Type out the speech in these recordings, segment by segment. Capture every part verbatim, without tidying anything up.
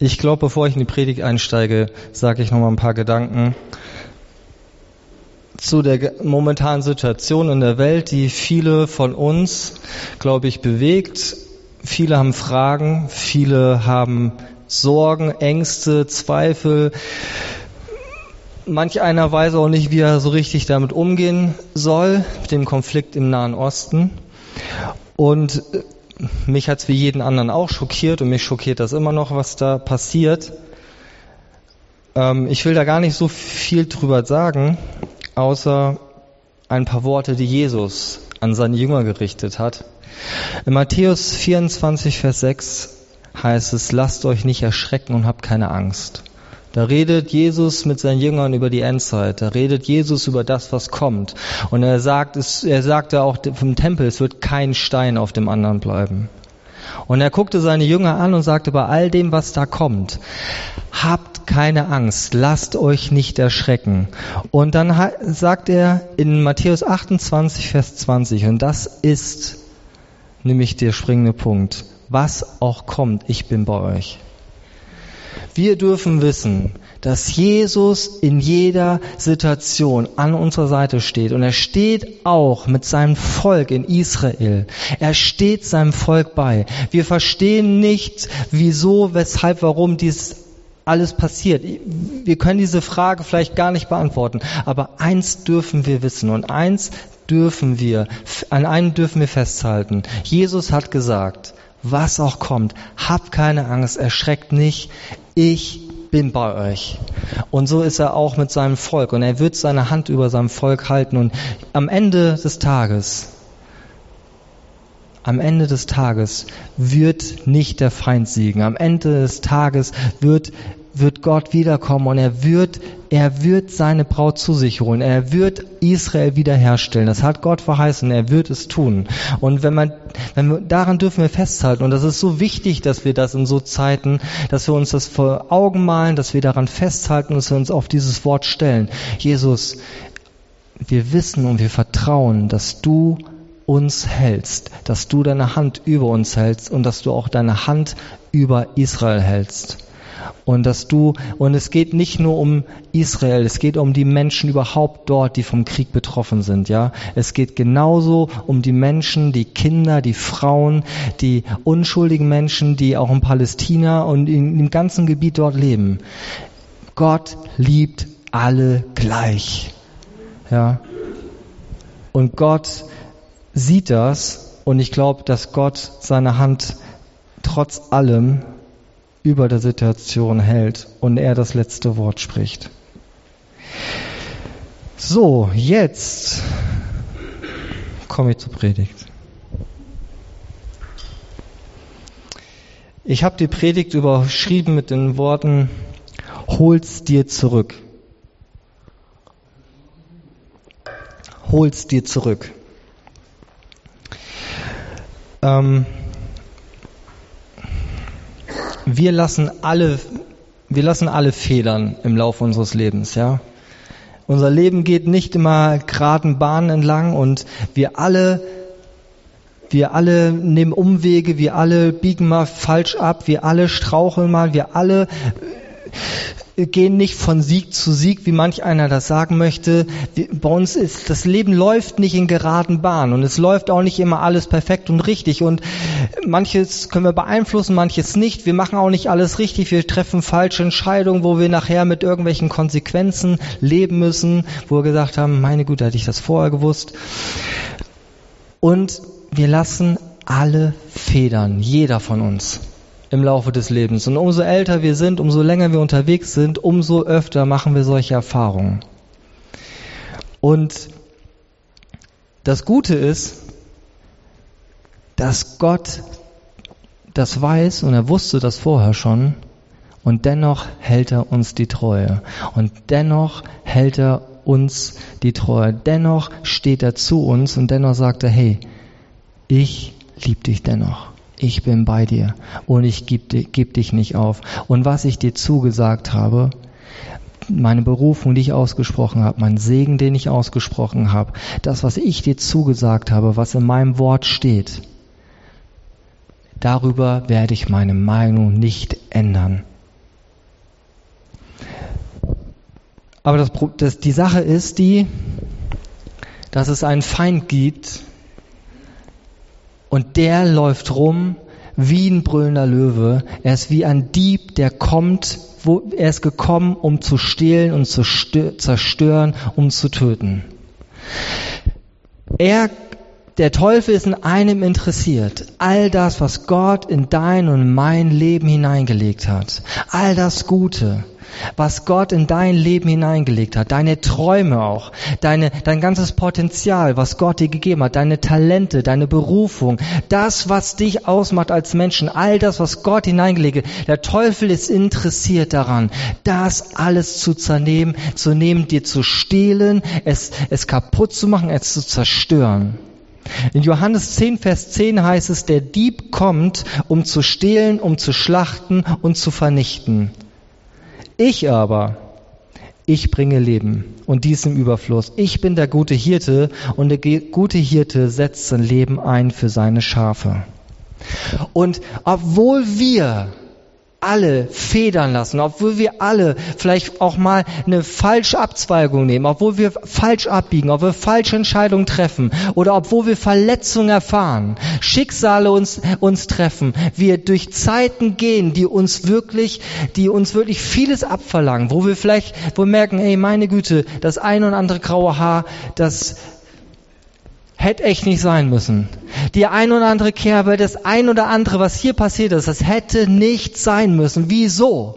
Ich glaube, bevor ich in die Predigt einsteige, sage ich noch mal ein paar Gedanken zu der momentanen Situation in der Welt, die viele von uns, glaube ich, bewegt. Viele haben Fragen, viele haben Sorgen, Ängste, Zweifel. Manch einer weiß auch nicht, wie er so richtig damit umgehen soll, mit dem Konflikt im Nahen Osten. Und mich hat es wie jeden anderen auch schockiert und mich schockiert das immer noch, was da passiert. Ähm, ich will da gar nicht so viel drüber sagen, außer ein paar Worte, die Jesus an seine Jünger gerichtet hat. In Matthäus vierundzwanzig, Vers sechs heißt es, lasst euch nicht erschrecken und habt keine Angst. Da redet Jesus mit seinen Jüngern über die Endzeit. Da redet Jesus über das, was kommt. Und er sagt, es, er sagte auch vom Tempel, es wird kein Stein auf dem anderen bleiben. Und er guckte seine Jünger an und sagte, bei all dem, was da kommt, habt keine Angst, lasst euch nicht erschrecken. Und dann sagt er in Matthäus achtundzwanzig, Vers zwanzig, und das ist nämlich der springende Punkt, was auch kommt, ich bin bei euch. Wir dürfen wissen, dass Jesus in jeder Situation an unserer Seite steht. Und er steht auch mit seinem Volk in Israel. Er steht seinem Volk bei. Wir verstehen nicht, wieso, weshalb, warum dies alles passiert. Wir können diese Frage vielleicht gar nicht beantworten. Aber eins dürfen wir wissen und eins dürfen wir, an einem dürfen wir festhalten. Jesus hat gesagt, was auch kommt, habt keine Angst, erschreckt nicht, ich bin bei euch. Und so ist er auch mit seinem Volk und er wird seine Hand über seinem Volk halten und am Ende des Tages, am Ende des Tages wird nicht der Feind siegen. Am Ende des Tages wird wird Gott wiederkommen und er wird, er wird seine Braut zu sich holen. Er wird Israel wiederherstellen. Das hat Gott verheißen. Er wird es tun. Und wenn man, wenn wir, daran dürfen wir festhalten. Und das ist so wichtig, dass wir das in so Zeiten, dass wir uns das vor Augen malen, dass wir daran festhalten und dass wir uns auf dieses Wort stellen. Jesus, wir wissen und wir vertrauen, dass du uns hältst, dass du deine Hand über uns hältst und dass du auch deine Hand über Israel hältst. Und dass du, und es geht nicht nur um Israel, es geht um die Menschen überhaupt dort, die vom Krieg betroffen sind, ja. Es geht genauso um die Menschen, die Kinder, die Frauen, die unschuldigen Menschen, die auch in Palästina und in dem ganzen Gebiet dort leben. Gott liebt alle gleich, ja. Und Gott sieht das und ich glaube, dass Gott seine Hand trotz allem über der Situation hält und er das letzte Wort spricht. So, jetzt komme ich zur Predigt. Ich habe die Predigt überschrieben mit den Worten, hol's dir zurück. Hol's dir zurück. Ähm, Wir lassen alle, wir lassen alle Federn im Laufe unseres Lebens, ja. Unser Leben geht nicht immer geraden Bahnen entlang und wir alle, wir alle nehmen Umwege, wir alle biegen mal falsch ab, wir alle straucheln mal, wir alle gehen nicht von Sieg zu Sieg, wie manch einer das sagen möchte. Bei uns ist, das Leben läuft nicht in geraden Bahnen und es läuft auch nicht immer alles perfekt und richtig und manches können wir beeinflussen, manches nicht. Wir machen auch nicht alles richtig, wir treffen falsche Entscheidungen, wo wir nachher mit irgendwelchen Konsequenzen leben müssen, wo wir gesagt haben, meine Güte, hätte ich das vorher gewusst. Und wir lassen alle Federn, jeder von uns, im Laufe des Lebens. Und umso älter wir sind, umso länger wir unterwegs sind, umso öfter machen wir solche Erfahrungen. Und das Gute ist, dass Gott das weiß und er wusste das vorher schon und dennoch hält er uns die Treue. Und dennoch hält er uns die Treue. Dennoch steht er zu uns und dennoch sagt er, hey, ich liebe dich dennoch. Ich bin bei dir und ich gebe geb dich nicht auf. Und was ich dir zugesagt habe, meine Berufung, die ich ausgesprochen habe, mein Segen, den ich ausgesprochen habe, das, was ich dir zugesagt habe, was in meinem Wort steht, darüber werde ich meine Meinung nicht ändern. Aber das, das, die Sache ist die, dass es einen Feind gibt und der läuft rum wie ein brüllender Löwe. Er ist wie ein Dieb, der kommt, wo, er ist gekommen, um zu stehlen und zu stö- zerstören, um zu töten. Er, der Teufel ist in einem interessiert. All das, was Gott in dein und mein Leben hineingelegt hat. All das Gute, was Gott in dein Leben hineingelegt hat, deine Träume auch, deine, dein ganzes Potenzial, was Gott dir gegeben hat, deine Talente, deine Berufung, das, was dich ausmacht als Menschen, all das, was Gott hineingelegt hat. Der Teufel ist interessiert daran, das alles zu zernehmen, zu nehmen, dir zu stehlen, es, es kaputt zu machen, es zu zerstören. In Johannes zehn, Vers zehn heißt es, der Dieb kommt, um zu stehlen, um zu schlachten und zu vernichten. Ich aber, ich bringe Leben und dies im Überfluss. Ich bin der gute Hirte und der gute Hirte setzt sein Leben ein für seine Schafe. Und obwohl wir alle federn lassen, obwohl wir alle vielleicht auch mal eine falsche Abzweigung nehmen, obwohl wir falsch abbiegen, obwohl wir falsche Entscheidungen treffen oder obwohl wir Verletzungen erfahren, Schicksale uns, uns treffen, wir durch Zeiten gehen, die uns wirklich, die uns wirklich vieles abverlangen, wo wir vielleicht, wo wir merken, ey, meine Güte, das ein oder andere graue Haar, das hätte echt nicht sein müssen. Die ein oder andere Kerbe, das ein oder andere, was hier passiert ist, das hätte nicht sein müssen. Wieso?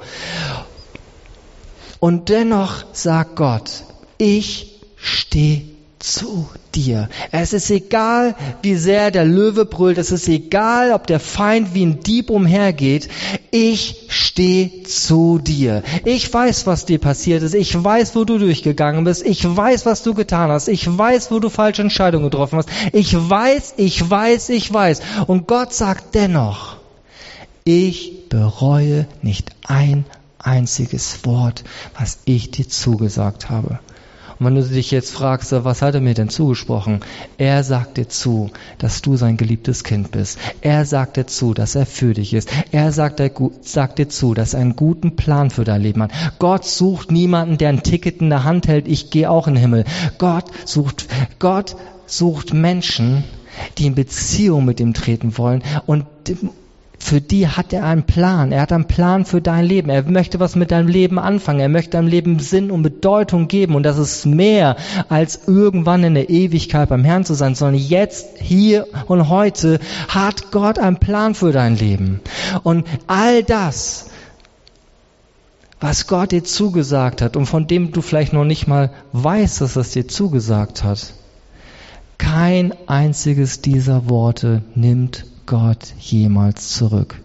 Und dennoch sagt Gott, ich stehe zu dir. Es ist egal, wie sehr der Löwe brüllt. Es ist egal, ob der Feind wie ein Dieb umhergeht. Ich stehe zu dir. Ich weiß, was dir passiert ist. Ich weiß, wo du durchgegangen bist. Ich weiß, was du getan hast. Ich weiß, wo du falsche Entscheidungen getroffen hast. Ich weiß, ich weiß, ich weiß. Und Gott sagt dennoch, ich bereue nicht ein einziges Wort, was ich dir zugesagt habe. Und wenn du dich jetzt fragst, was hat er mir denn zugesprochen? Er sagt dir zu, dass du sein geliebtes Kind bist. Er sagt dir zu, dass er für dich ist. Er sagt dir, sagt dir zu, dass er einen guten Plan für dein Leben hat. Gott sucht niemanden, der ein Ticket in der Hand hält, ich gehe auch in den Himmel. Gott sucht, Gott sucht Menschen, die in Beziehung mit ihm treten wollen und für die hat er einen Plan. Er hat einen Plan für dein Leben. Er möchte was mit deinem Leben anfangen. Er möchte deinem Leben Sinn und Bedeutung geben. Und das ist mehr als irgendwann in der Ewigkeit beim Herrn zu sein, sondern jetzt, hier und heute hat Gott einen Plan für dein Leben. Und all das, was Gott dir zugesagt hat und von dem du vielleicht noch nicht mal weißt, dass er es dir zugesagt hat, kein einziges dieser Worte nimmt Gott jemals zurück.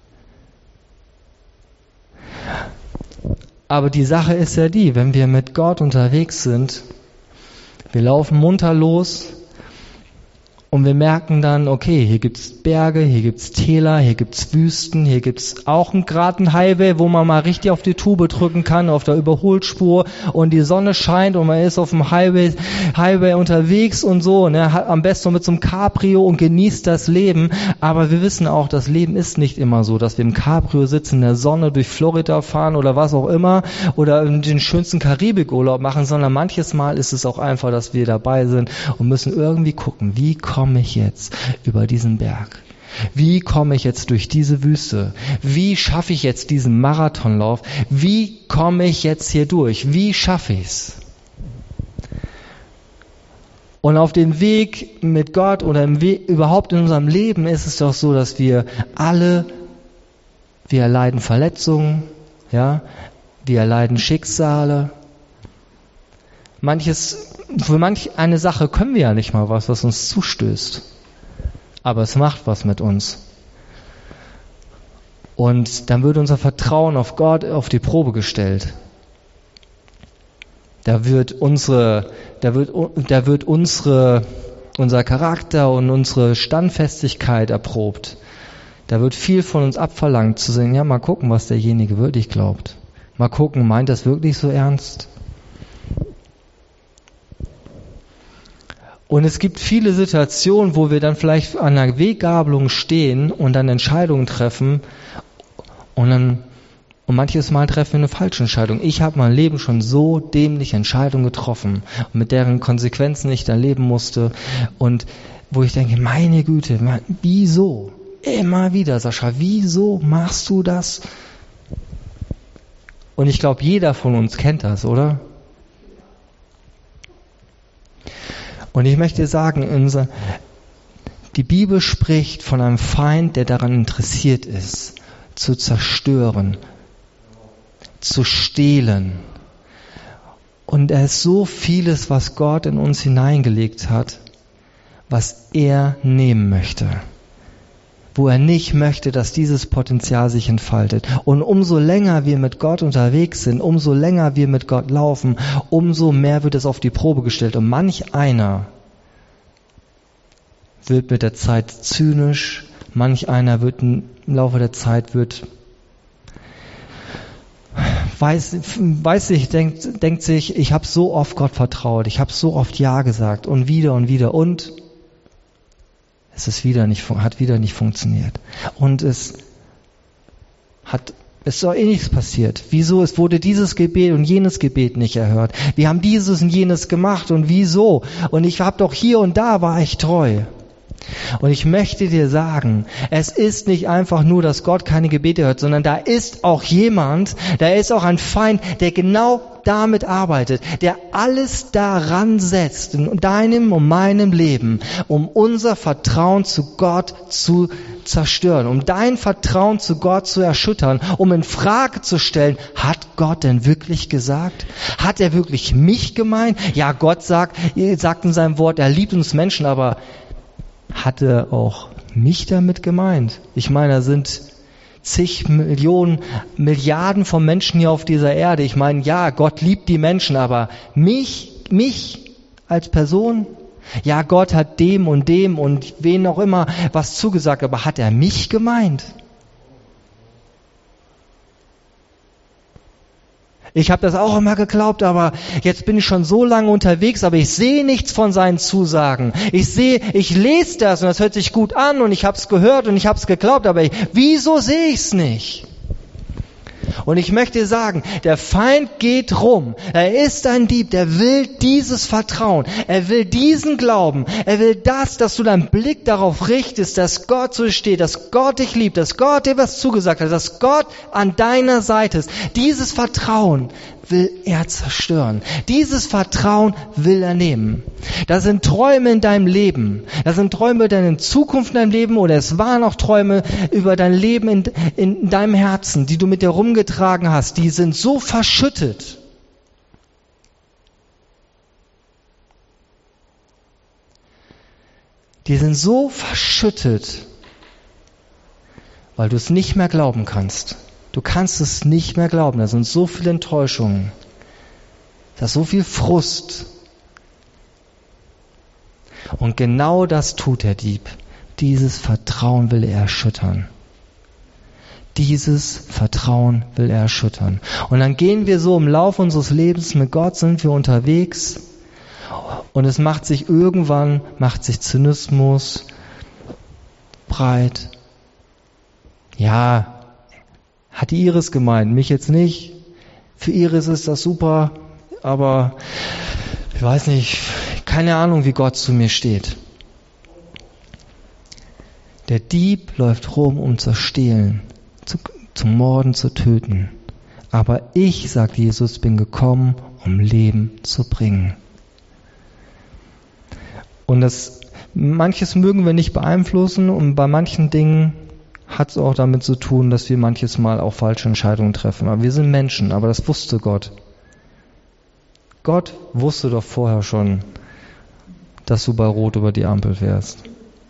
Aber die Sache ist ja die, wenn wir mit Gott unterwegs sind, wir laufen munter los und wir merken dann, okay, hier gibt's Berge, hier gibt's Täler, hier gibt's Wüsten, hier gibt's auch einen geraden Highway, wo man mal richtig auf die Tube drücken kann, auf der Überholspur und die Sonne scheint und man ist auf dem Highway, Highway unterwegs und so, ne, hat am besten mit so einem Cabrio und genießt das Leben. Aber wir wissen auch, das Leben ist nicht immer so, dass wir im Cabrio sitzen, in der Sonne durch Florida fahren oder was auch immer oder den schönsten Karibikurlaub machen, sondern manches Mal ist es auch einfach, dass wir dabei sind und müssen irgendwie gucken, wie komme ich jetzt über diesen Berg? Wie komme ich jetzt durch diese Wüste? Wie schaffe ich jetzt diesen Marathonlauf? Wie komme ich jetzt hier durch? Wie schaffe ich es? Und auf dem Weg mit Gott oder im Weg, überhaupt in unserem Leben ist es doch so, dass wir alle, wir erleiden Verletzungen, ja, wir erleiden Schicksale. Manches, für manch eine Sache können wir ja nicht mal was, was uns zustößt. Aber es macht was mit uns. Und dann wird unser Vertrauen auf Gott auf die Probe gestellt. Da wird unsere, da wird, da wird unsere, unser Charakter und unsere Standfestigkeit erprobt. Da wird viel von uns abverlangt, zu sagen, ja, mal gucken, was derjenige wirklich glaubt. Mal gucken, meint das wirklich so ernst? Und es gibt viele Situationen, wo wir dann vielleicht an einer Weggabelung stehen und dann Entscheidungen treffen und dann Und manches Mal treffen wir eine falsche Entscheidung. Ich habe mein Leben schon so dämliche Entscheidungen getroffen, mit deren Konsequenzen ich dann leben musste. Und wo ich denke, meine Güte, wieso? Immer wieder, Sascha, wieso machst du das? Und ich glaube, jeder von uns kennt das, oder? Und ich möchte sagen, unser, die Bibel spricht von einem Feind, der daran interessiert ist, zu zerstören, zu stehlen. Und es ist so vieles, was Gott in uns hineingelegt hat, was er nehmen möchte. Wo er nicht möchte, dass dieses Potenzial sich entfaltet. Und umso länger wir mit Gott unterwegs sind, umso länger wir mit Gott laufen, umso mehr wird es auf die Probe gestellt. Und manch einer wird mit der Zeit zynisch, manch einer wird im Laufe der Zeit wird weiß, weiß ich, denkt, denkt sich, ich habe so oft Gott vertraut, ich habe so oft Ja gesagt und wieder und wieder und es ist wieder nicht, hat wieder nicht funktioniert. Und es hat, es ist doch eh nichts passiert. Wieso? Es wurde dieses Gebet und jenes Gebet nicht erhört. Wir haben dieses und jenes gemacht und wieso? Und ich habe doch hier und da war ich treu. Und ich möchte dir sagen, es ist nicht einfach nur, dass Gott keine Gebete hört, sondern da ist auch jemand, da ist auch ein Feind, der genau damit arbeitet, der alles daran setzt, in deinem und meinem Leben, um unser Vertrauen zu Gott zu zerstören, um dein Vertrauen zu Gott zu erschüttern, um in Frage zu stellen, hat Gott denn wirklich gesagt? Hat er wirklich mich gemeint? Ja, Gott sagt, sagt in seinem Wort, er liebt uns Menschen, aber hat er auch mich damit gemeint? Ich meine, da sind zig Millionen, Milliarden von Menschen hier auf dieser Erde. Ich meine, ja, Gott liebt die Menschen, aber mich, mich als Person? Ja, Gott hat dem und dem und wen auch immer was zugesagt, aber hat er mich gemeint? Ich habe das auch immer geglaubt, aber jetzt bin ich schon so lange unterwegs, aber ich sehe nichts von seinen Zusagen. Ich sehe, ich lese das und das hört sich gut an und ich habe es gehört und ich habe es geglaubt, aber ich, wieso sehe ich es nicht? Und ich möchte sagen, der Feind geht rum. Er ist ein Dieb, der will dieses Vertrauen. Er will diesen Glauben. Er will das, dass du deinen Blick darauf richtest, dass Gott so steht, dass Gott dich liebt, dass Gott dir was zugesagt hat, dass Gott an deiner Seite ist. Dieses Vertrauen will er zerstören. Dieses Vertrauen will er nehmen. Das sind Träume in deinem Leben. Das sind Träume über deine Zukunft in deinem Leben oder es waren auch Träume über dein Leben in, in deinem Herzen, die du mit dir rumgetragen hast. Die sind so verschüttet. Die sind so verschüttet, weil du es nicht mehr glauben kannst. Du kannst es nicht mehr glauben. Da sind so viele Enttäuschungen. Da ist so viel Frust. Und genau das tut der Dieb. Dieses Vertrauen will er erschüttern. Dieses Vertrauen will er erschüttern. Und dann gehen wir so im Laufe unseres Lebens mit Gott, sind wir unterwegs. Und es macht sich irgendwann, macht sich Zynismus breit. Ja, hat die Iris gemeint, mich jetzt nicht. Für Iris ist das super, aber ich weiß nicht, keine Ahnung, wie Gott zu mir steht. Der Dieb läuft rum, um zu stehlen, zu, zu morden, zu töten. Aber ich, sagt Jesus, bin gekommen, um Leben zu bringen. Und das, manches mögen wir nicht beeinflussen und bei manchen Dingen hat es auch damit zu tun, dass wir manches Mal auch falsche Entscheidungen treffen. Aber wir sind Menschen, aber das wusste Gott. Gott wusste doch vorher schon, dass du bei Rot über die Ampel fährst.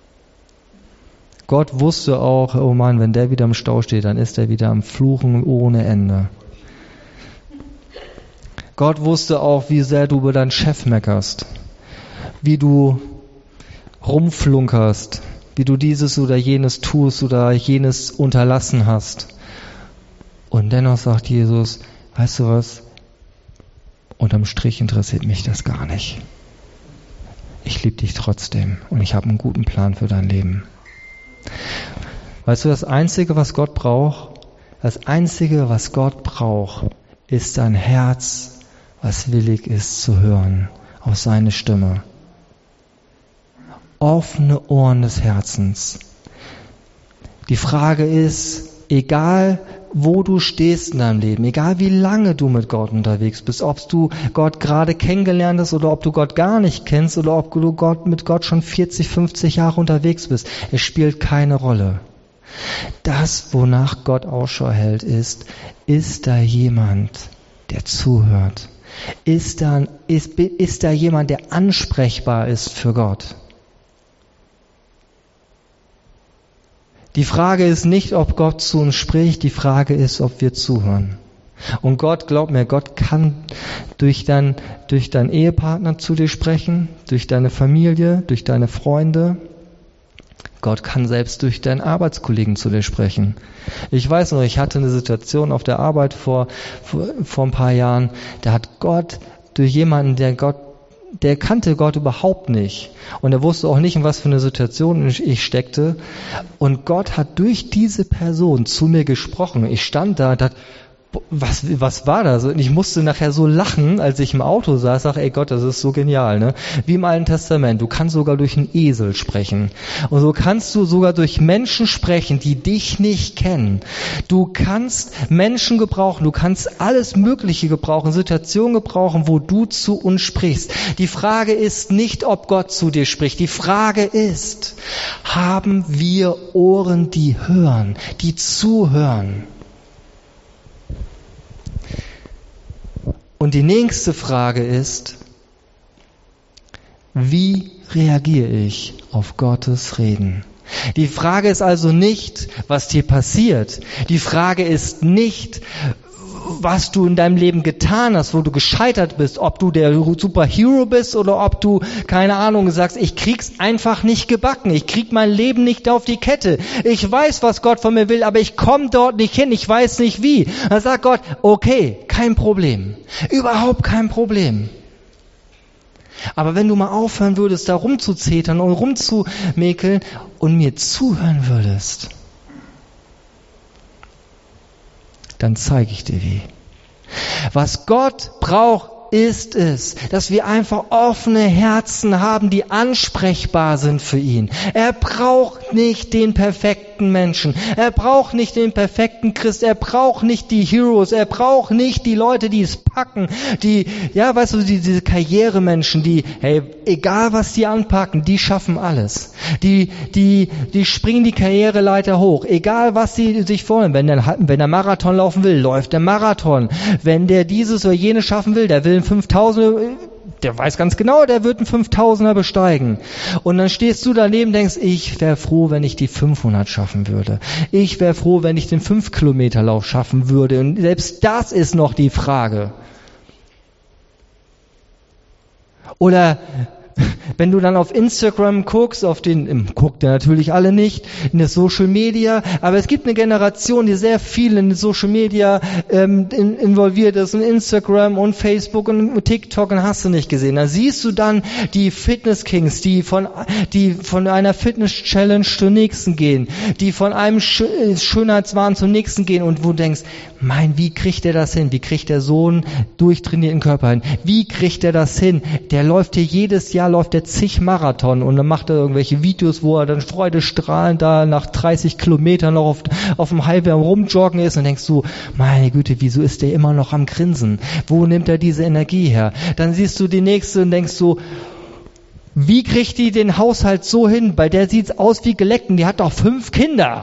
Gott wusste auch, oh Mann, wenn der wieder im Stau steht, dann ist er wieder am Fluchen ohne Ende. Gott wusste auch, wie sehr du über deinen Chef meckerst, wie du rumflunkerst, wie du dieses oder jenes tust oder jenes unterlassen hast. Und dennoch sagt Jesus, weißt du was, unterm Strich interessiert mich das gar nicht. Ich liebe dich trotzdem und ich habe einen guten Plan für dein Leben. Weißt du, das Einzige, was Gott braucht, Das Einzige, was Gott braucht, ist ein Herz, was willig ist zu hören auf seine Stimme. Offene Ohren des Herzens. Die Frage ist, egal wo du stehst in deinem Leben, egal wie lange du mit Gott unterwegs bist, ob du Gott gerade kennengelernt hast oder ob du Gott gar nicht kennst oder ob du Gott, mit Gott schon vierzig, fünfzig Jahre unterwegs bist, es spielt keine Rolle. Das, wonach Gott Ausschau hält, ist, ist da jemand, der zuhört? Ist da, ist, ist da jemand, der ansprechbar ist für Gott? Die Frage ist nicht, ob Gott zu uns spricht, die Frage ist, ob wir zuhören. Und Gott, glaub mir, Gott kann durch, dein, durch deinen Ehepartner zu dir sprechen, durch deine Familie, durch deine Freunde. Gott kann selbst durch deinen Arbeitskollegen zu dir sprechen. Ich weiß noch, ich hatte eine Situation auf der Arbeit vor, vor, vor ein paar Jahren, da hat Gott durch jemanden, der Gott Der kannte Gott überhaupt nicht. Und er wusste auch nicht, in was für eine Situation ich steckte. Und Gott hat durch diese Person zu mir gesprochen. Ich stand da und dachte, was, was war das? Und ich musste nachher so lachen, als ich im Auto saß, sag, ey Gott, das ist so genial, ne? Wie im Alten Testament. Du kannst sogar durch einen Esel sprechen. Und so kannst du sogar durch Menschen sprechen, die dich nicht kennen. Du kannst Menschen gebrauchen, du kannst alles Mögliche gebrauchen, Situationen gebrauchen, wo du zu uns sprichst. Die Frage ist nicht, ob Gott zu dir spricht. Die Frage ist, haben wir Ohren, die hören, die zuhören? Und die nächste Frage ist, wie reagiere ich auf Gottes Reden? Die Frage ist also nicht, was dir passiert. Die Frage ist nicht, was du in deinem Leben getan hast, wo du gescheitert bist, ob du der Superhero bist oder ob du, keine Ahnung, sagst, ich krieg's einfach nicht gebacken, ich krieg mein Leben nicht auf die Kette. Ich weiß, was Gott von mir will, aber ich komme dort nicht hin, ich weiß nicht wie. Dann sagt Gott, okay, kein Problem, überhaupt kein Problem. Aber wenn du mal aufhören würdest, da rumzuzetern und rumzumäkeln und mir zuhören würdest, dann zeige ich dir wie. Was Gott braucht, ist es, dass wir einfach offene Herzen haben, die ansprechbar sind für ihn. Er braucht nicht den perfekten Menschen. Er braucht nicht den perfekten Christ. Er braucht nicht die Heroes. Er braucht nicht die Leute, die es packen. Die, ja, weißt du, die, diese Karrieremenschen, die, hey, egal was die anpacken, die schaffen alles. Die, die, die springen die Karriereleiter hoch. Egal was sie sich vornehmen. Wenn der, wenn der Marathon laufen will, läuft der Marathon. Wenn der dieses oder jenes schaffen will, der will einen fünftausender, der weiß ganz genau, der wird einen fünftausender besteigen. Und dann stehst du daneben und denkst, ich wäre froh, wenn ich die fünfhundert schaffen würde. Ich wäre froh, wenn ich den fünf Kilometer Lauf schaffen würde. Und selbst das ist noch die Frage. Oder wenn du dann auf Instagram guckst, auf den, guckt ihr natürlich alle nicht, in der Social Media, aber es gibt eine Generation, die sehr viel in Social Media ähm, in, involviert ist, in Instagram und Facebook und TikTok und hast du nicht gesehen. Da siehst du dann die Fitness Kings, die von, die von einer Fitness Challenge zur nächsten gehen, die von einem Sch- Schönheitswahn zum nächsten gehen und wo du denkst, mein, wie kriegt der das hin? Wie kriegt der so einen durchtrainierten Körper hin? Wie kriegt der das hin? Der läuft hier jedes Jahr, läuft der zig Marathon und dann macht er irgendwelche Videos, wo er dann freudestrahlend da nach dreißig Kilometern noch auf, auf dem Highway rumjoggen ist und denkst du, meine Güte, wieso ist der immer noch am Grinsen? Wo nimmt er diese Energie her? Dann siehst du die nächste und denkst so, wie kriegt die den Haushalt so hin? Bei der sieht's aus wie geleckt und die hat doch fünf Kinder.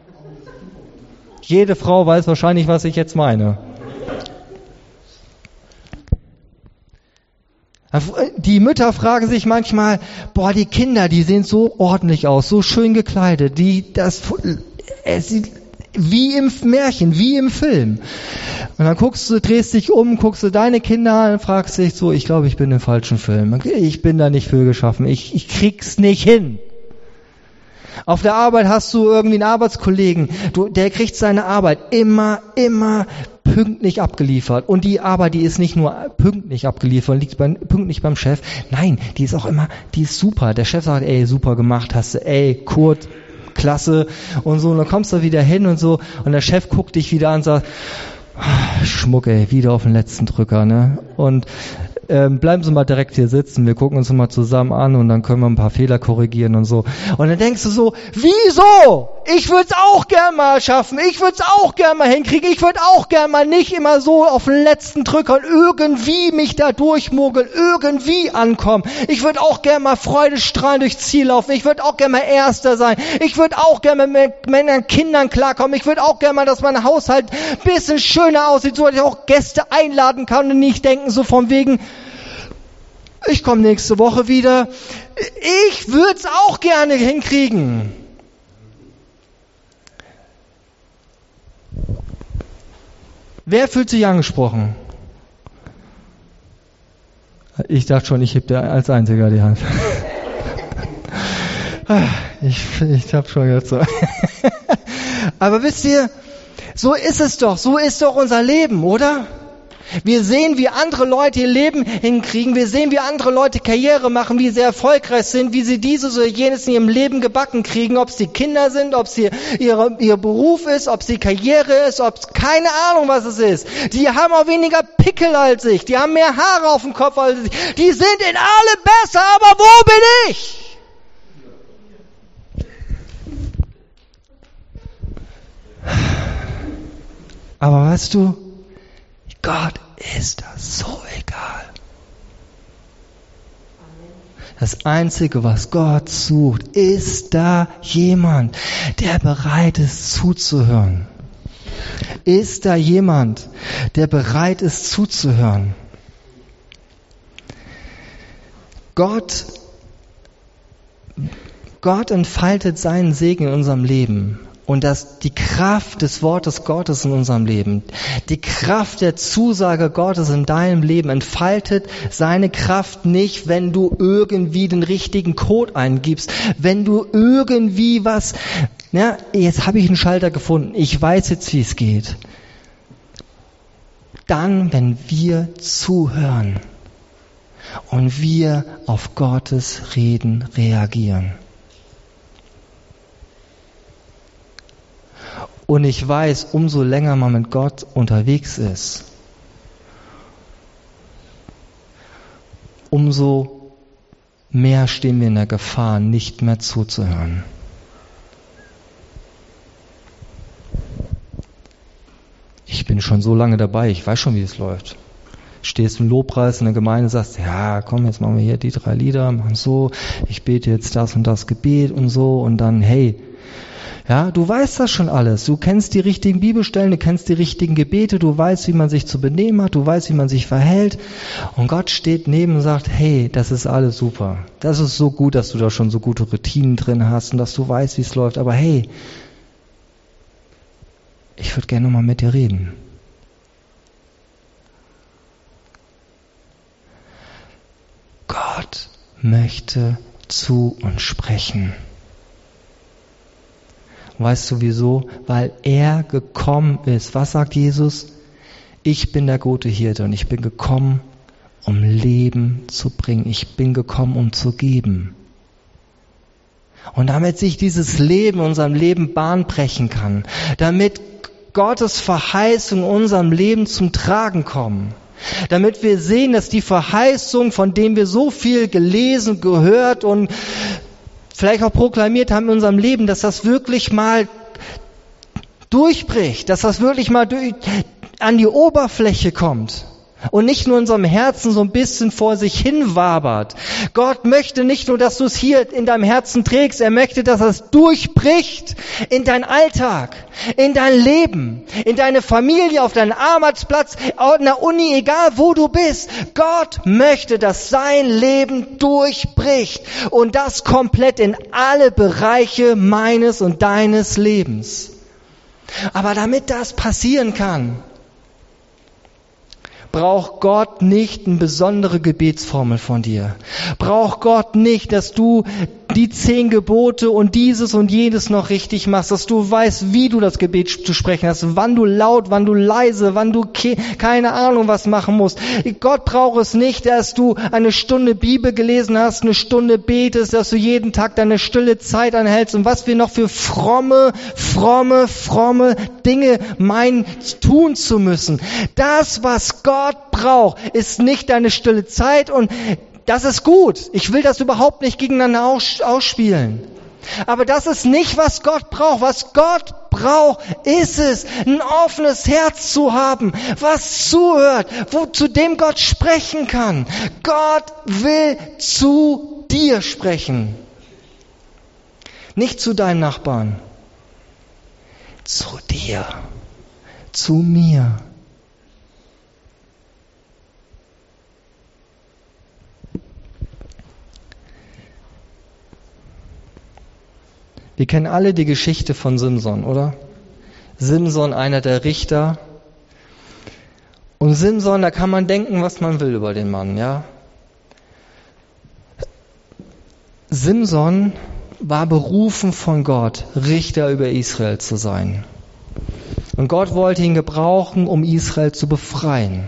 Jede Frau weiß wahrscheinlich, was ich jetzt meine. Die Mütter fragen sich manchmal, boah, die Kinder, die sehen so ordentlich aus, so schön gekleidet, die, das, es sieht wie im Märchen, wie im Film. Und dann guckst du, drehst dich um, guckst du deine Kinder an und fragst dich so, ich glaube, ich bin im falschen Film. Ich bin da nicht für geschaffen. Ich, ich krieg's nicht hin. Auf der Arbeit hast du irgendwie einen Arbeitskollegen, du, der kriegt seine Arbeit immer, immer pünktlich abgeliefert. Und die Arbeit, die ist nicht nur pünktlich abgeliefert, liegt beim, pünktlich beim Chef. Nein, die ist auch immer, die ist super. Der Chef sagt, ey, super gemacht hast du, ey, Kurt, klasse und so. Und dann kommst du wieder hin und so und der Chef guckt dich wieder an und sagt, Schmuck, ey, wieder auf den letzten Drücker, ne? Und ähm, bleiben Sie mal direkt hier sitzen, wir gucken uns mal zusammen an und dann können wir ein paar Fehler korrigieren und so. Und dann denkst du so, wieso? Ich würde es auch gern mal schaffen, ich würde es auch gern mal hinkriegen, ich würde auch gern mal nicht immer so auf den letzten Drücker und irgendwie mich da durchmogeln, irgendwie ankommen. Ich würde auch gern mal freudestrahlend durchs Ziel laufen, ich würde auch gern mal Erster sein, ich würde auch gern mal mit meinen Kindern klarkommen, ich würde auch gern mal, dass mein Haushalt ein bisschen schöner aussieht, so dass ich auch Gäste einladen kann und nicht denken so von wegen, ich komme nächste Woche wieder. Ich würde es auch gerne hinkriegen. Wer fühlt sich angesprochen? Ich dachte schon, ich heb dir als Einziger die Hand. Ich, ich hab schon jetzt so. Aber wisst ihr, so ist es doch. So ist doch unser Leben, oder? Wir sehen, wie andere Leute ihr Leben hinkriegen. Wir sehen, wie andere Leute Karriere machen, wie sie erfolgreich sind, wie sie dieses oder jenes in ihrem Leben gebacken kriegen. Ob es die Kinder sind, ob es ihr, ihre, ihr Beruf ist, ob es die Karriere ist, ob es keine Ahnung, was es ist. Die haben auch weniger Pickel als ich. Die haben mehr Haare auf dem Kopf als ich. Die sind in allem besser, aber wo bin ich? Aber weißt du, Gott ist das so egal. Das Einzige, was Gott sucht, ist da jemand, der bereit ist zuzuhören. Ist da jemand, der bereit ist zuzuhören? Gott, Gott entfaltet seinen Segen in unserem Leben. Und dass die Kraft des Wortes Gottes in unserem Leben, die Kraft der Zusage Gottes in deinem Leben entfaltet seine Kraft nicht, wenn du irgendwie den richtigen Code eingibst, wenn du irgendwie was, ja, jetzt habe ich einen Schalter gefunden, ich weiß jetzt, wie es geht. Dann, wenn wir zuhören und wir auf Gottes Reden reagieren. Und ich weiß, umso länger man mit Gott unterwegs ist, umso mehr stehen wir in der Gefahr, nicht mehr zuzuhören. Ich bin schon so lange dabei, ich weiß schon, wie es läuft. Stehst im Lobpreis in der Gemeinde, sagst, ja, komm, jetzt machen wir hier die drei Lieder, machen so, ich bete jetzt das und das Gebet und so und dann, hey, ja, du weißt das schon alles. Du kennst die richtigen Bibelstellen, du kennst die richtigen Gebete, du weißt, wie man sich zu benehmen hat, du weißt, wie man sich verhält. Und Gott steht neben und sagt, hey, das ist alles super. Das ist so gut, dass du da schon so gute Routinen drin hast und dass du weißt, wie es läuft. Aber hey, ich würde gerne mal mit dir reden. Gott möchte zu uns sprechen. Weißt du wieso? Weil er gekommen ist. Was sagt Jesus? Ich bin der gute Hirte und ich bin gekommen, um Leben zu bringen. Ich bin gekommen, um zu geben. Und damit sich dieses Leben in unserem Leben Bahn brechen kann, damit Gottes Verheißung in unserem Leben zum Tragen kommen, damit wir sehen, dass die Verheißung, von denen wir so viel gelesen, gehört und vielleicht auch proklamiert haben in unserem Leben, dass das wirklich mal durchbricht, dass das wirklich mal durch, an die Oberfläche kommt und nicht nur in unserem Herzen so ein bisschen vor sich hin wabert. Gott möchte nicht nur, dass du es hier in deinem Herzen trägst, er möchte, dass es durchbricht in deinen Alltag, in dein Leben, in deine Familie, auf deinen Arbeitsplatz, in der Uni, egal wo du bist. Gott möchte, dass sein Leben durchbricht und das komplett in alle Bereiche meines und deines Lebens. Aber damit das passieren kann, braucht Gott nicht eine besondere Gebetsformel von dir. Braucht Gott nicht, dass du die zehn Gebote und dieses und jenes noch richtig machst, dass du weißt, wie du das Gebet zu sprechen hast, wann du laut, wann du leise, wann du ke- keine Ahnung was machen musst. Gott braucht es nicht, dass du eine Stunde Bibel gelesen hast, eine Stunde betest, dass du jeden Tag deine stille Zeit anhältst und was wir noch für fromme, fromme, fromme Dinge meinen, tun zu müssen. Das, was Gott braucht, ist nicht deine stille Zeit und das ist gut. Ich will das überhaupt nicht gegeneinander aus- ausspielen. Aber das ist nicht, was Gott braucht. Was Gott braucht, ist es, ein offenes Herz zu haben, was zuhört, wo, zu dem Gott sprechen kann. Gott will zu dir sprechen. Nicht zu deinen Nachbarn. Zu dir. Zu mir. Wir kennen alle die Geschichte von Simson, oder? Simson, einer der Richter. Und Simson, da kann man denken, was man will über den Mann, ja? Simson war berufen von Gott, Richter über Israel zu sein. Und Gott wollte ihn gebrauchen, um Israel zu befreien.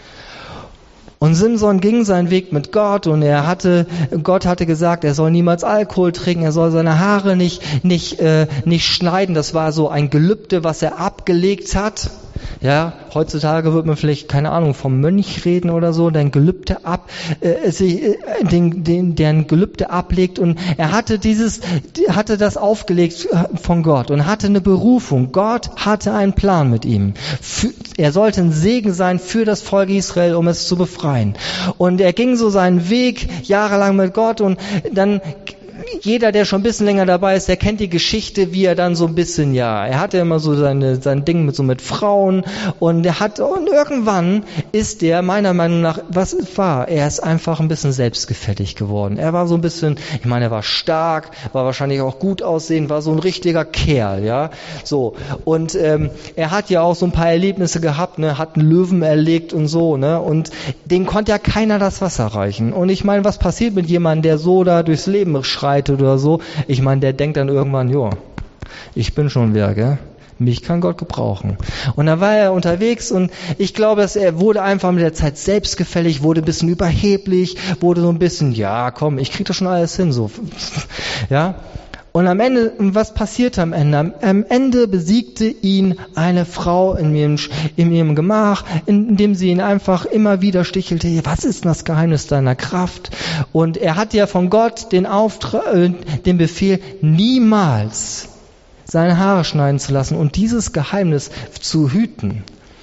Und Simson ging seinen Weg mit Gott und er hatte, Gott hatte gesagt, er soll niemals Alkohol trinken, er soll seine Haare nicht, nicht, äh, nicht schneiden. Das war so ein Gelübde, was er abgelegt hat. Ja, heutzutage wird man vielleicht, keine Ahnung, vom Mönch reden oder so, der ein Gelübde ab, äh, sich, äh, den, den, der ein Gelübde ablegt und er hatte dieses, hatte das aufgelegt von Gott und hatte eine Berufung. Gott hatte einen Plan mit ihm. Für, er sollte ein Segen sein für das Volk Israel, um es zu befreien. Und er ging so seinen Weg jahrelang mit Gott und dann jeder, der schon ein bisschen länger dabei ist, der kennt die Geschichte, wie er dann so ein bisschen, ja, er hatte immer so seine, sein Ding mit so mit Frauen und er hat, und irgendwann ist der, meiner Meinung nach, was war? Er ist einfach ein bisschen selbstgefällig geworden. Er war so ein bisschen, ich meine, er war stark, war wahrscheinlich auch gut aussehend, war so ein richtiger Kerl, ja, so. Und, ähm, er hat ja auch so ein paar Erlebnisse gehabt, ne, hat einen Löwen erlegt und so, ne, und dem konnte ja keiner das Wasser reichen. Und ich meine, was passiert mit jemandem, der so da durchs Leben schreit oder so? Ich meine, der denkt dann irgendwann, jo, ich bin schon wer, gell? Mich kann Gott gebrauchen. Und da war er unterwegs und ich glaube, dass er wurde einfach mit der Zeit selbstgefällig, wurde ein bisschen überheblich, wurde so ein bisschen, ja, komm, ich krieg das schon alles hin, so. Ja? Und am Ende, was passierte am Ende? Am, am Ende besiegte ihn eine Frau in ihrem, in ihrem Gemach, indem sie ihn einfach immer wieder stichelte. Was ist denn das Geheimnis deiner Kraft? Und er hat ja von Gott den Auftrag, äh, den Befehl, niemals seine Haare schneiden zu lassen und dieses Geheimnis zu hüten.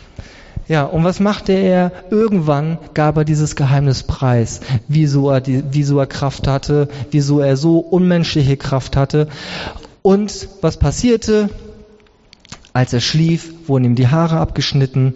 Ja, und was machte er? Irgendwann gab er dieses Geheimnis preis, wieso er, die, wieso er Kraft hatte, wieso er so unmenschliche Kraft hatte. Und was passierte? Als er schlief, wurden ihm die Haare abgeschnitten.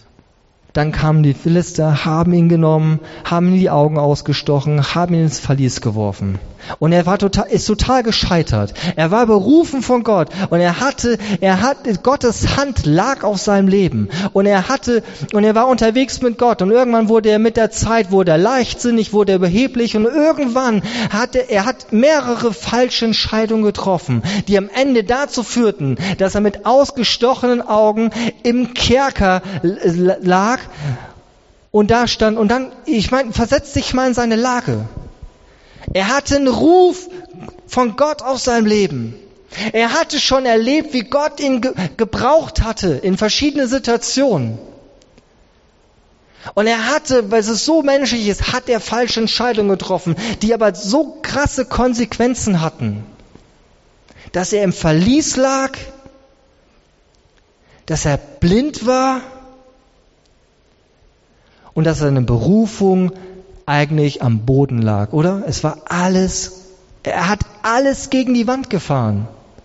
Dann kamen die Philister, haben ihn genommen, haben ihm die Augen ausgestochen, haben ihn ins Verlies geworfen. Und er war total, ist total gescheitert. Er war berufen von Gott und er hatte, er hat, Gottes Hand lag auf seinem Leben und er hatte, und er war unterwegs mit Gott und irgendwann wurde er mit der Zeit, wurde er leichtsinnig, wurde er überheblich und irgendwann hatte, er hat mehrere falsche Entscheidungen getroffen, die am Ende dazu führten, dass er mit ausgestochenen Augen im Kerker lag und da stand und dann, ich meine, versetz dich mal in seine Lage. Er hatte einen Ruf von Gott auf seinem Leben. Er hatte schon erlebt, wie Gott ihn ge- gebraucht hatte in verschiedene Situationen. Und er hatte, weil es so menschlich ist, hat er falsche Entscheidungen getroffen, die aber so krasse Konsequenzen hatten, dass er im Verlies lag, dass er blind war und dass seine Berufung eigentlich am Boden lag, oder? Es war alles, er hat alles gegen die Wand gefahren.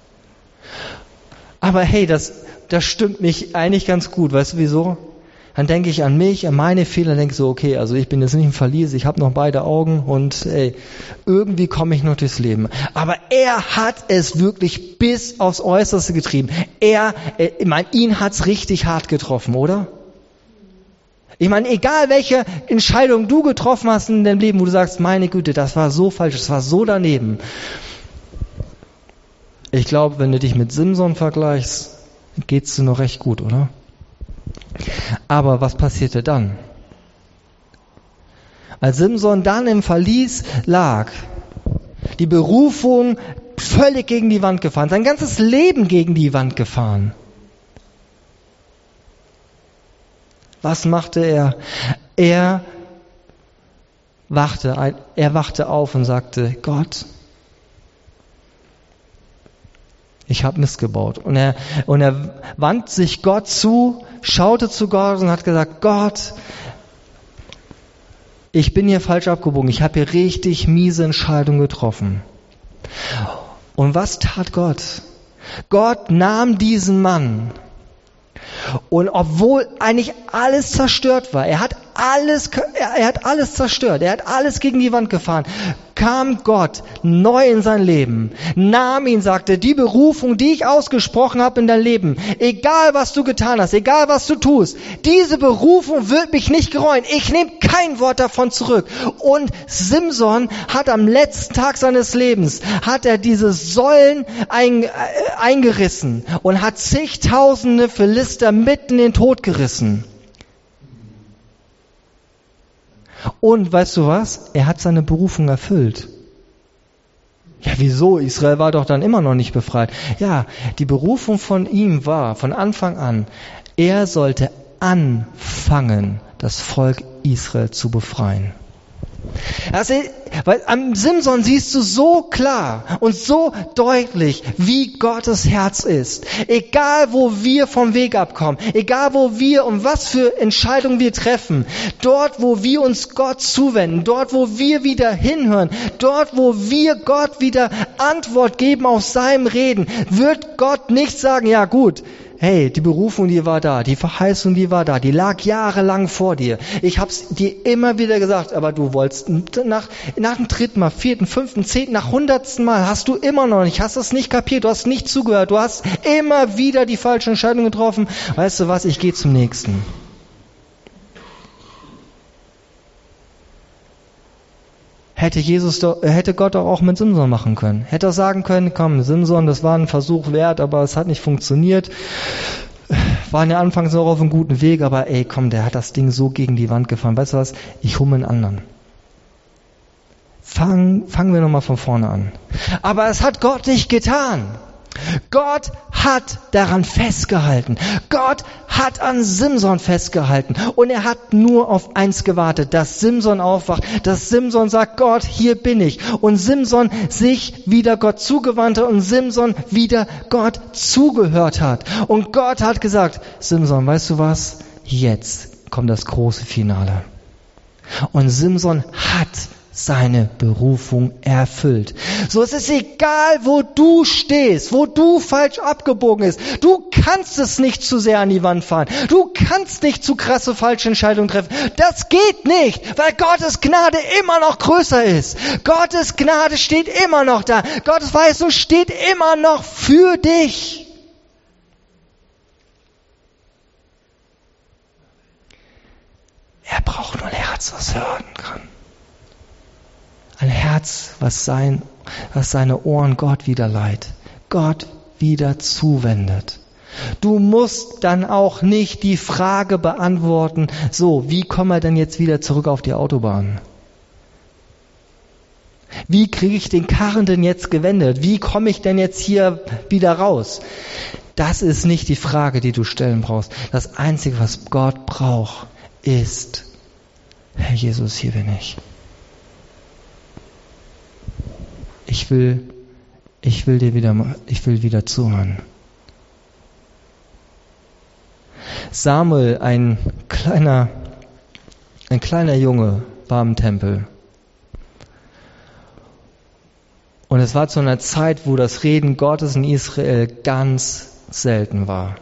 Aber hey, das, das stimmt mich eigentlich ganz gut, weißt du wieso? Dann denke ich an mich, an meine Fehler, denke so, okay, also ich bin jetzt nicht im Verlies, ich habe noch beide Augen und ey, irgendwie komme ich noch durchs Leben. Aber er hat es wirklich bis aufs Äußerste getrieben. Er, ich meine, ihn hat's richtig hart getroffen, oder? Ich meine, egal welche Entscheidung du getroffen hast in deinem Leben, wo du sagst, meine Güte, das war so falsch, das war so daneben. Ich glaube, wenn du dich mit Simson vergleichst, geht's dir noch recht gut, oder? Aber was passierte dann? Als Simson dann im Verlies lag, die Berufung völlig gegen die Wand gefahren, sein ganzes Leben gegen die Wand gefahren. Was machte er? Er wachte, er wachte auf und sagte, Gott, ich habe Mist gebaut. Und er, und er wandte sich Gott zu, schaute zu Gott und hat gesagt, Gott, ich bin hier falsch abgebogen. Ich habe hier richtig miese Entscheidungen getroffen. Und was tat Gott? Gott nahm diesen Mann. Und obwohl eigentlich alles zerstört war, er hat alles, er hat alles zerstört, er hat alles gegen die Wand gefahren, kam Gott neu in sein Leben, nahm ihn, sagte, die Berufung, die ich ausgesprochen habe in dein Leben, egal was du getan hast, egal was du tust, diese Berufung wird mich nicht gereuen, ich nehme kein Wort davon zurück. Und Simson hat am letzten Tag seines Lebens, hat er diese Säulen ein, äh, eingerissen und hat zigtausende Philister mitten in den Tod gerissen. Und weißt du was? Er hat seine Berufung erfüllt. Ja, wieso? Israel war doch dann immer noch nicht befreit. Ja, die Berufung von ihm war von Anfang an, er sollte anfangen, das Volk Israel zu befreien. Also, weil am Simson siehst du so klar und so deutlich, wie Gottes Herz ist. Egal, wo wir vom Weg abkommen, egal, wo wir und was für Entscheidungen wir treffen, dort, wo wir uns Gott zuwenden, dort, wo wir wieder hinhören, dort, wo wir Gott wieder Antwort geben auf seinem Reden, wird Gott nicht sagen, ja gut, hey, die Berufung, die war da, die Verheißung, die war da, die lag jahrelang vor dir. Ich hab's dir immer wieder gesagt, aber du wolltest nach, nach dem dritten Mal, vierten, fünften, zehnten, nach hundertsten Mal hast du immer noch nicht, hast es nicht kapiert, du hast nicht zugehört, du hast immer wieder die falsche Entscheidung getroffen. Weißt du was, ich gehe zum nächsten. Hätte Jesus doch, hätte Gott doch auch mit Simson machen können. Hätte er sagen können, komm, Simson, das war ein Versuch wert, aber es hat nicht funktioniert. Waren ja anfangs noch auf einem guten Weg, aber ey, komm, der hat das Ding so gegen die Wand gefahren. Weißt du was? Ich hole einen anderen. Fang, fangen wir nochmal von vorne an. Aber es hat Gott nicht getan. Gott hat daran festgehalten. Gott hat an Simson festgehalten. Und er hat nur auf eins gewartet, dass Simson aufwacht, dass Simson sagt, Gott, hier bin ich. Und Simson sich wieder Gott zugewandt hat und Simson wieder Gott zugehört hat. Und Gott hat gesagt, Simson, weißt du was? Jetzt kommt das große Finale. Und Simson hat seine Berufung erfüllt. So, es ist egal, wo du stehst, wo du falsch abgebogen bist. Du kannst es nicht zu sehr an die Wand fahren. Du kannst nicht zu krasse falsche Entscheidungen treffen. Das geht nicht, weil Gottes Gnade immer noch größer ist. Gottes Gnade steht immer noch da. Gottes Weisung steht immer noch für dich. Er braucht nur ein Herz, was hören kann. Ein Herz, was, sein, was seine Ohren Gott wieder leiht, Gott wieder zuwendet. Du musst dann auch nicht die Frage beantworten, so, wie kommen wir denn jetzt wieder zurück auf die Autobahn? Wie kriege ich den Karren denn jetzt gewendet? Wie komme ich denn jetzt hier wieder raus? Das ist nicht die Frage, die du stellen brauchst. Das Einzige, was Gott braucht, ist, Herr Jesus, hier bin ich. Ich will, ich will dir wieder, ich will wieder zuhören. Samuel, ein kleiner, ein kleiner Junge, war im Tempel. Und es war zu einer Zeit, wo das Reden Gottes in Israel ganz selten war.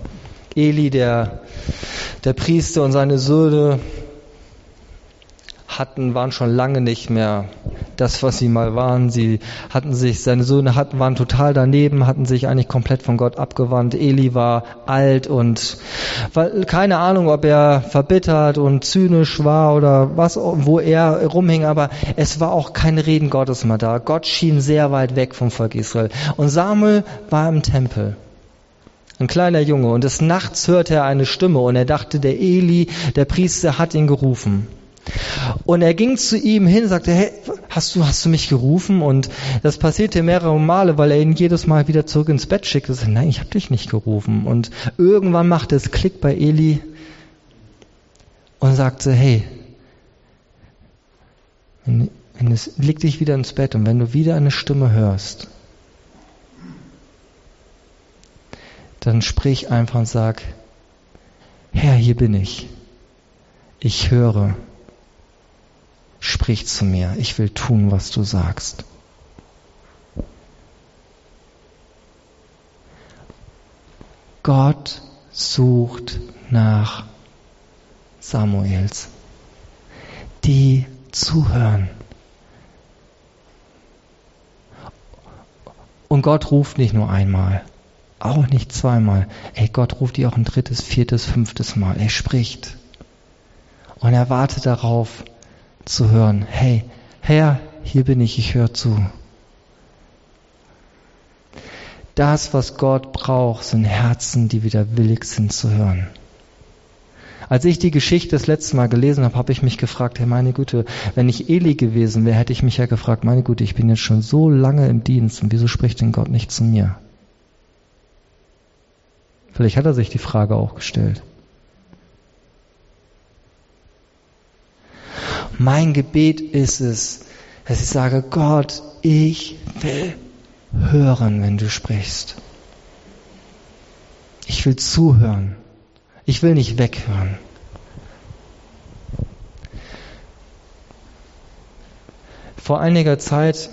Eli, der, der Priester und seine Söhne hatten, waren schon lange nicht mehr das, was sie mal waren. Sie hatten sich, seine Söhne hatten, waren total daneben, hatten sich eigentlich komplett von Gott abgewandt. Eli war alt und war, keine Ahnung, ob er verbittert und zynisch war oder was, wo er rumhing, aber es war auch kein Reden Gottes mehr da. Gott schien sehr weit weg vom Volk Israel. Und Samuel war im Tempel. Ein kleiner Junge, und des Nachts hörte er eine Stimme und er dachte, der Eli, der Priester, hat ihn gerufen. Und er ging zu ihm hin und sagte, hey, hast du, hast du mich gerufen? Und das passierte mehrere Male, weil er ihn jedes Mal wieder zurück ins Bett schickte. Er sagte, nein, ich habe dich nicht gerufen. Und irgendwann machte es Klick bei Eli und sagte, hey, wenn, wenn es, leg dich wieder ins Bett und wenn du wieder eine Stimme hörst, dann sprich einfach und sag, Herr, hier bin ich. Ich höre. Sprich zu mir. Ich will tun, was du sagst. Gott sucht nach Samuels, die zuhören. Und Gott ruft nicht nur einmal. Auch nicht zweimal. Ey, Gott ruft die auch ein drittes, viertes, fünftes Mal. Er spricht. Und er wartet darauf, zu hören. Hey, Herr, hier bin ich, ich höre zu. Das, was Gott braucht, sind Herzen, die wieder willig sind zu hören. Als ich die Geschichte das letzte Mal gelesen habe, habe ich mich gefragt, hey, meine Güte, wenn ich Eli gewesen wäre, hätte ich mich ja gefragt, meine Güte, ich bin jetzt schon so lange im Dienst und wieso spricht denn Gott nicht zu mir? Vielleicht hat er sich die Frage auch gestellt. Mein Gebet ist es, dass ich sage, Gott, ich will hören, wenn du sprichst. Ich will zuhören. Ich will nicht weghören. Vor einiger Zeit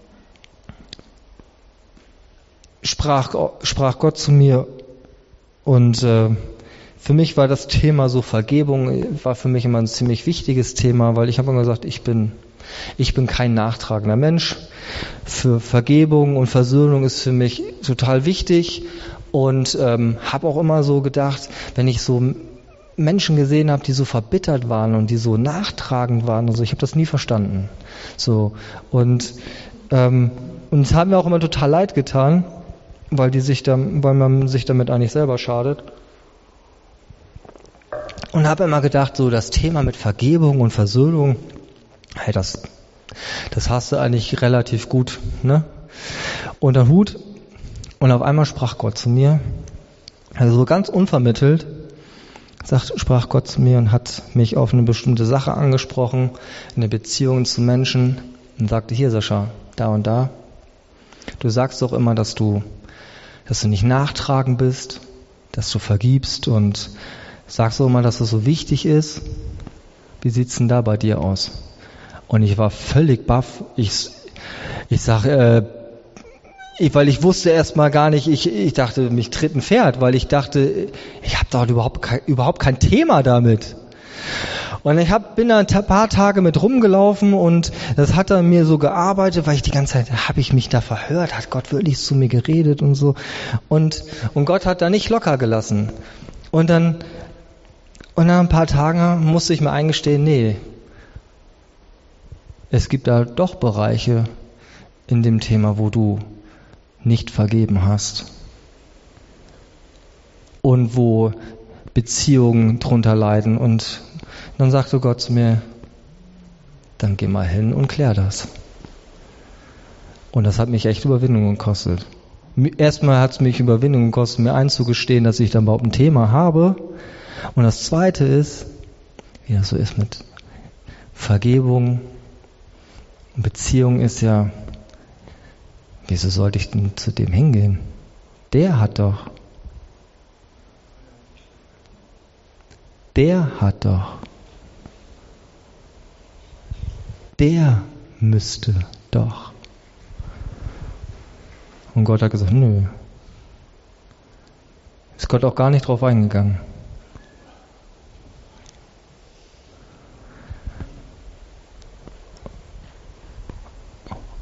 sprach, sprach Gott zu mir und äh, für mich war das Thema so Vergebung, war für mich immer ein ziemlich wichtiges Thema, weil ich habe immer gesagt, ich bin, ich bin kein nachtragender Mensch. Für Vergebung und Versöhnung ist für mich total wichtig und ähm, habe auch immer so gedacht, wenn ich so Menschen gesehen habe, die so verbittert waren und die so nachtragend waren, also ich habe das nie verstanden. So und ähm, und es hat mir auch immer total leid getan, weil die sich da, weil man sich damit eigentlich selber schadet. Und habe immer gedacht, so das Thema mit Vergebung und Versöhnung, hey, das, das hast du eigentlich relativ gut, ne? Unter Hut. Und auf einmal sprach Gott zu mir, also so ganz unvermittelt, sagt, sprach Gott zu mir und hat mich auf eine bestimmte Sache angesprochen, eine Beziehung zu Menschen und sagte, hier Sascha, da und da, du sagst doch immer, dass du, dass du nicht nachtragend bist, dass du vergibst und sagst du immer, dass das so wichtig ist? Wie sieht's denn da bei dir aus? Und ich war völlig baff. Ich, ich sag, äh, ich, weil ich wusste erst mal gar nicht, ich, ich dachte, mich tritt ein Pferd, weil ich dachte, ich habe doch überhaupt kein, überhaupt kein Thema damit. Und ich hab, bin da ein paar Tage mit rumgelaufen und das hat dann mir so gearbeitet, weil ich die ganze Zeit, habe ich mich da verhört, hat Gott wirklich zu mir geredet und so. Und, und Gott hat da nicht locker gelassen. Und dann Und nach ein paar Tagen musste ich mir eingestehen, nee, es gibt da doch Bereiche in dem Thema, wo du nicht vergeben hast und wo Beziehungen drunter leiden. Und dann sagte Gott zu mir, dann geh mal hin und klär das. Und das hat mich echt Überwindung gekostet. Erstmal hat es mich Überwindung gekostet, mir einzugestehen, dass ich dann überhaupt ein Thema habe. Und das Zweite ist, wie das so ist mit Vergebung und Beziehung, ist ja, wieso sollte ich denn zu dem hingehen? Der hat doch, der hat doch, der müsste doch. Und Gott hat gesagt, nö. Ist Gott auch gar nicht drauf eingegangen.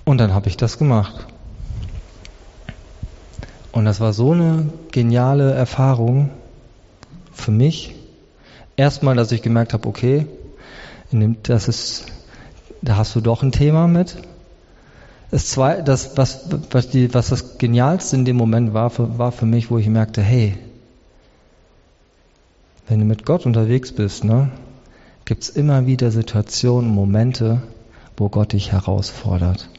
Und dann habe ich das gemacht. Und das war so eine geniale Erfahrung für mich. Erstmal, dass ich gemerkt habe, okay, das ist, da hast du doch ein Thema mit. Das Zweite, das, was, was, die, was das Genialste in dem Moment war für, war für mich, wo ich merkte, hey, wenn du mit Gott unterwegs bist, ne, gibt es immer wieder Situationen, Momente, wo Gott dich herausfordert.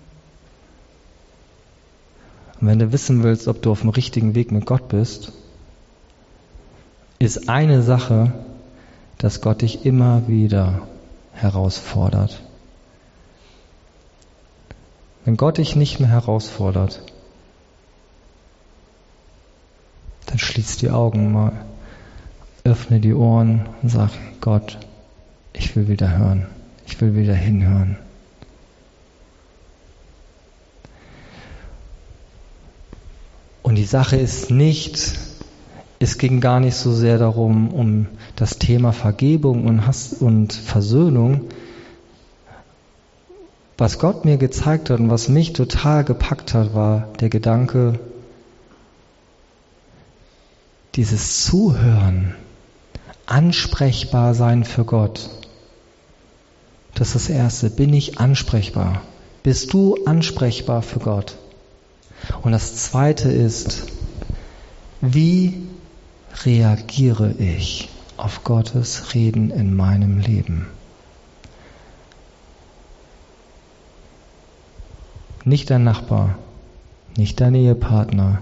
Und wenn du wissen willst, ob du auf dem richtigen Weg mit Gott bist, ist eine Sache, dass Gott dich immer wieder herausfordert. Wenn Gott dich nicht mehr herausfordert, dann schließ die Augen mal, öffne die Ohren und sag, Gott, ich will wieder hören, ich will wieder hinhören. Und die Sache ist nicht, es ging gar nicht so sehr darum, um das Thema Vergebung und Hass und Versöhnung. Was Gott mir gezeigt hat und was mich total gepackt hat, war der Gedanke, dieses Zuhören, ansprechbar sein für Gott. Das ist das Erste. Bin ich ansprechbar? Bist du ansprechbar für Gott? Und das Zweite ist, wie reagiere ich auf Gottes Reden in meinem Leben? Nicht dein Nachbar, nicht dein Ehepartner.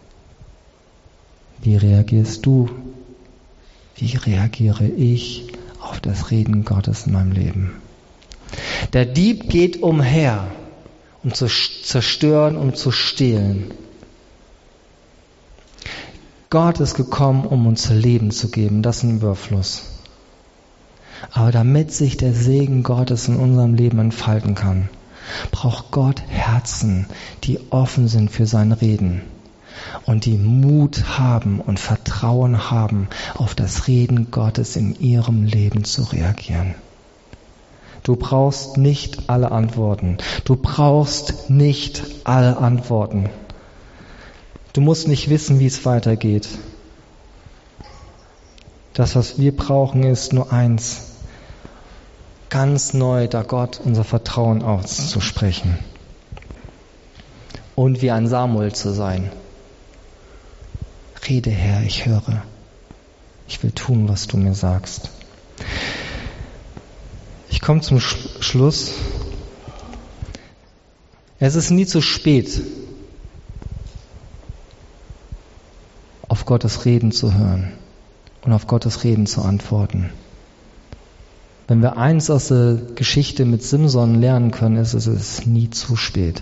Wie reagierst du? Wie reagiere ich auf das Reden Gottes in meinem Leben? Der Dieb geht umher, um zu zerstören, um zu stehlen. Gott ist gekommen, um uns Leben zu geben, das ist ein Überfluss. Aber damit sich der Segen Gottes in unserem Leben entfalten kann, braucht Gott Herzen, die offen sind für sein Reden und die Mut haben und Vertrauen haben, auf das Reden Gottes in ihrem Leben zu reagieren. Du brauchst nicht alle Antworten. Du brauchst nicht alle Antworten. Du musst nicht wissen, wie es weitergeht. Das, was wir brauchen, ist nur eins. Ganz neu, da Gott unser Vertrauen auszusprechen. Und wie ein Samuel zu sein. Rede, Herr, ich höre. Ich will tun, was du mir sagst. Ich komme zum Sch- Schluss. Es ist nie zu spät, auf Gottes Reden zu hören und auf Gottes Reden zu antworten. Wenn wir eins aus der Geschichte mit Simson lernen können, ist es, es ist nie zu spät.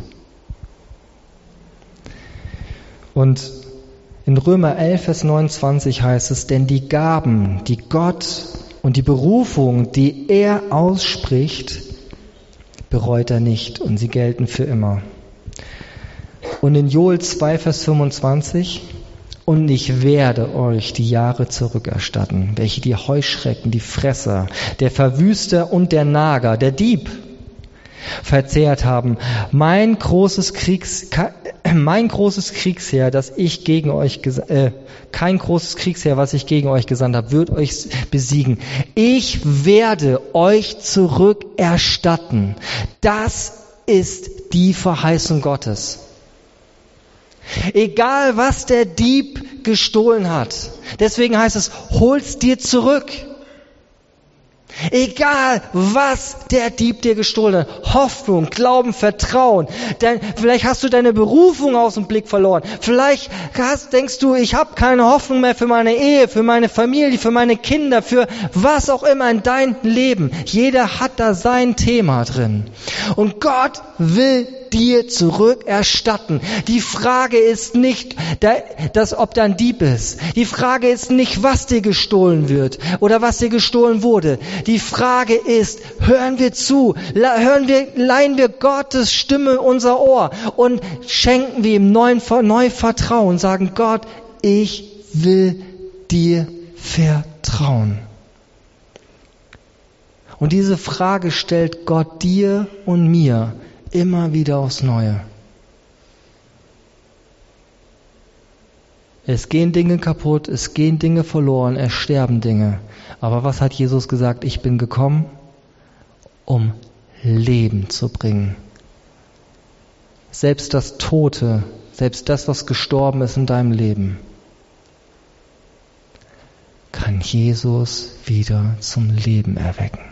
Und in Römer elf, Vers neunundzwanzig heißt es, denn die Gaben, die Gott und die Berufung, die er ausspricht, bereut er nicht und sie gelten für immer. Und in Joel zwei, Vers fünfundzwanzig, und ich werde euch die Jahre zurückerstatten, welche die Heuschrecken, die Fresser, der Verwüster und der Nager, der Dieb verzehrt haben. Mein großes Kriegs, mein großes Kriegsheer, das ich gegen euch, äh, kein großes Kriegsheer, was ich gegen euch gesandt habe, wird euch besiegen. Ich werde euch zurückerstatten. Das ist die Verheißung Gottes. Egal, was der Dieb gestohlen hat. Deswegen heißt es, hol's dir zurück. Egal, was der Dieb dir gestohlen hat. Hoffnung, Glauben, Vertrauen. Denn vielleicht hast du deine Berufung aus dem Blick verloren. Vielleicht hast, denkst du, ich habe keine Hoffnung mehr für meine Ehe, für meine Familie, für meine Kinder, für was auch immer in deinem Leben. Jeder hat da sein Thema drin. Und Gott will dir zurückerstatten. Die Frage ist nicht, dass, ob da ein Dieb ist. Die Frage ist nicht, was dir gestohlen wird oder was dir gestohlen wurde. Die Frage ist, hören wir zu, hören wir, leihen wir Gottes Stimme unser Ohr und schenken wir ihm neuen, neu Vertrauen, sagen, Gott, ich will dir vertrauen. Und diese Frage stellt Gott dir und mir immer wieder aufs Neue. Es gehen Dinge kaputt, es gehen Dinge verloren, es sterben Dinge. Aber was hat Jesus gesagt? Ich bin gekommen, um Leben zu bringen. Selbst das Tote, selbst das, was gestorben ist in deinem Leben, kann Jesus wieder zum Leben erwecken.